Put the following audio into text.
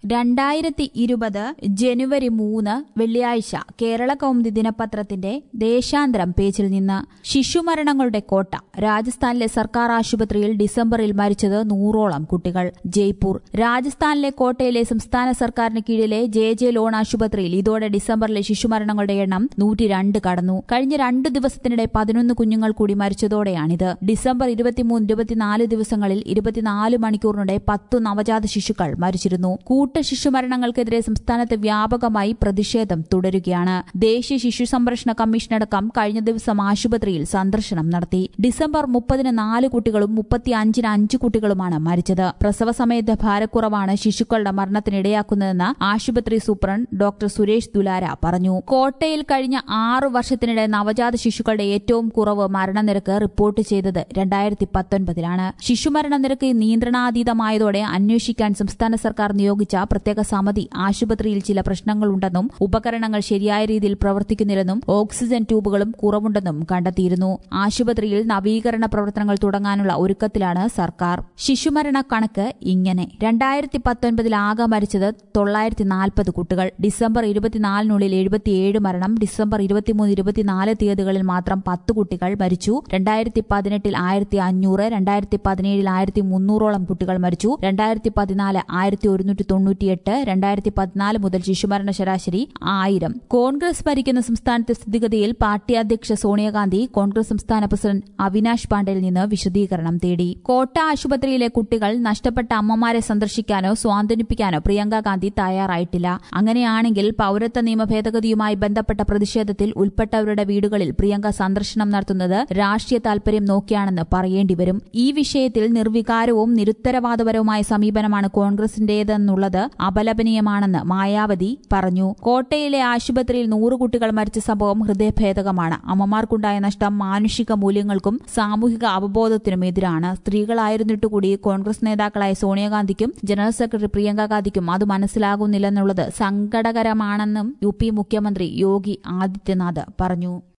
2020 ജനുവരി 3 വെള്ളിയാഴ്ച കേരള കൗമുദി ദിനപത്രത്തിന്റെ ദേശാന്തരം പേജിൽ നിന്ന് ശിശുമരണങ്ങളുടെ കോട്ട. രാജസ്ഥാനിലെ സർക്കാർ ആശുപത്രിയിൽ ഡിസംബറിൽ മരിച്ചത് 100ഓളം കുട്ടികൾ. ജയ്പൂർ. രാജസ്ഥാനിലെ കോട്ടയിലെ സംസ്ഥാന സർക്കാരിന് കീഴിലെ ജെ ലോൺ ആശുപത്രിയിൽ ഇതോടെ ഡിസംബറിലെ ശിശുമരണങ്ങളുടെ എണ്ണം 102 കടന്നു. കഴിഞ്ഞ 2 ദിവസത്തിനിടെ 11 കുഞ്ഞുങ്ങൾ കൂടി മരിച്ചതോടെയാണിത്. ഡിസംബർ 23-24 ദിവസങ്ങളിൽ 24 മണിക്കൂറിനിടെ 10 നവജാത ശിശുക്കൾ മരിച്ചിരുന്നു. ശിശുമരണങ്ങൾക്കെതിരെ സംസ്ഥാനത്ത് വ്യാപകമായി പ്രതിഷേധം തുടരുകയാണ്. ദേശീയ ശിശു സംരക്ഷണ കമ്മീഷനടക്കം കഴിഞ്ഞ ദിവസം ആശുപത്രിയിൽ സന്ദർശനം നടത്തി. ഡിസംബർ 30-ന് 4 കുട്ടികളും 35-ന് 5 കുട്ടികളുമാണ് മരിച്ചത്. പ്രസവ സമയത്ത് ഭാരക്കുറവാണ് ശിശുക്കളുടെ മരണത്തിനിടയാക്കുന്നതെന്ന് ആശുപത്രി സൂപ്രണ്ട് ഡോക്ടർ സുരേഷ് ദുലാര പറഞ്ഞു. കോട്ടയിൽ കഴിഞ്ഞ 6 വർഷത്തിനിടെ നവജാത ശിശുക്കളുടെ ഏറ്റവും കുറവ് മരണനിരക്ക് റിപ്പോർട്ട് ചെയ്തത് 2019-ലാണ്. ശിശുമരണ നിരക്ക് നിയന്ത്രണാതീതമായതോടെ അന്വേഷിക്കാൻ സംസ്ഥാന സർക്കാർ നിയോഗിച്ച പ്രത്യേക സമിതി ആശുപത്രിയിൽ ചില പ്രശ്നങ്ങളുണ്ടെന്നും ഉപകരണങ്ങൾ ശരിയായ രീതിയിൽ പ്രവർത്തിക്കുന്നില്ലെന്നും ഓക്സിജൻ ട്യൂബുകളും കുറവുണ്ടെന്നും കണ്ടെത്തിയിരുന്നു. ആശുപത്രിയിൽ നവീകരണ പ്രവർത്തനങ്ങൾ തുടങ്ങാനുള്ള ഒരുക്കത്തിലാണ് സർക്കാർ. ശിശുമരണ കണക്ക് ഇങ്ങനെ: 2019 ആകെ മരിച്ചത് 940 കുട്ടികൾ. ഡിസംബർ 24-നുള്ളിൽ 77 മരണം. ഡിസംബർ 23-24 തീയതികളിൽ മാത്രം 10 കുട്ടികൾ മരിച്ചു. 2018-ൽ 1500, 2017-ൽ 1300ഓളം കുട്ടികൾ മരിച്ചു. 2014 1198, 2014 മുതൽ ശിശുമരണ ശരാശരി 1000. കോൺഗ്രസ് ഭരിക്കുന്ന സംസ്ഥാനത്തെ സ്ഥിതിഗതിയിൽ പാർട്ടി അധ്യക്ഷ സോണിയാഗാന്ധി കോൺഗ്രസ് സംസ്ഥാന പ്രസിഡന്റ് അവിനാഷ് പാണ്ഡെയിൽ നിന്ന് വിശദീകരണം തേടി. കോട്ട ആശുപത്രിയിലെ കുട്ടികൾ നഷ്ടപ്പെട്ട അമ്മമാരെ സന്ദർശിക്കാനോ സ്വാന്തനിപ്പിക്കാനോ പ്രിയങ്ക ഗാന്ധി തയ്യാറായിട്ടില്ല. അങ്ങനെയാണെങ്കിൽ പൌരത്വ നിയമ ഭേദഗതിയുമായി ബന്ധപ്പെട്ട പ്രതിഷേധത്തിൽ ഉൾപ്പെട്ടവരുടെ വീടുകളിൽ പ്രിയങ്ക സന്ദർശനം നടത്തുന്നത് രാഷ്ട്രീയ താൽപര്യം നോക്കിയാണെന്ന് പറയേണ്ടിവരും. ഈ വിഷയത്തിൽ നിർവികാരവും നിരുത്തരവാദപരവുമായ സമീപനമാണ് കോൺഗ്രസിന്റേതെന്നുള്ളത് അപലപനീയമാണെന്ന് മായാവതി പറഞ്ഞു. കോട്ടയിലെ ആശുപത്രിയിൽ 100 കുട്ടികൾ മരിച്ച സംഭവം ഹൃദയഭേദകമാണ്. അമ്മമാർക്കുണ്ടായ നഷ്ടം മാനുഷിക മൂല്യങ്ങൾക്കും സാമൂഹിക അവബോധത്തിനും എതിരാണ്. സ്ത്രീകളായിരുന്നിട്ടുകൂടി കോൺഗ്രസ് നേതാക്കളായ സോണിയാഗാന്ധിക്കും ജനറൽ സെക്രട്ടറി പ്രിയങ്ക ഗാന്ധിക്കും അത് മനസ്സിലാകുന്നില്ലെന്നുള്ളത് സങ്കടകരമാണെന്നും UP മുഖ്യമന്ത്രി യോഗി ആദിത്യനാഥ് പറഞ്ഞു.